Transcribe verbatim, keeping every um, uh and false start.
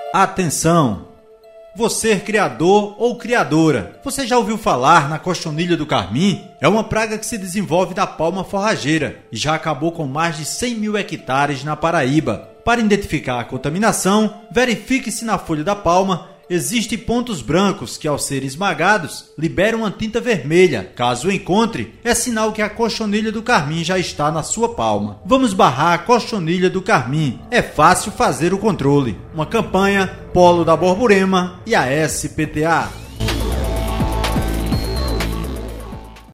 Atenção! Você, criador ou criadora, você já ouviu falar na cochonilha do carmim? É uma praga que se desenvolve da palma forrageira e já acabou com mais de cem mil hectares na Paraíba. Para identificar a contaminação, verifique se na folha da palma existem pontos brancos que, ao serem esmagados, liberam uma tinta vermelha. Caso encontre, é sinal que a cochonilha do carmim já está na sua palma. Vamos barrar a cochonilha do carmim. É fácil fazer o controle. Uma campanha Polo da Borborema e a S P T A.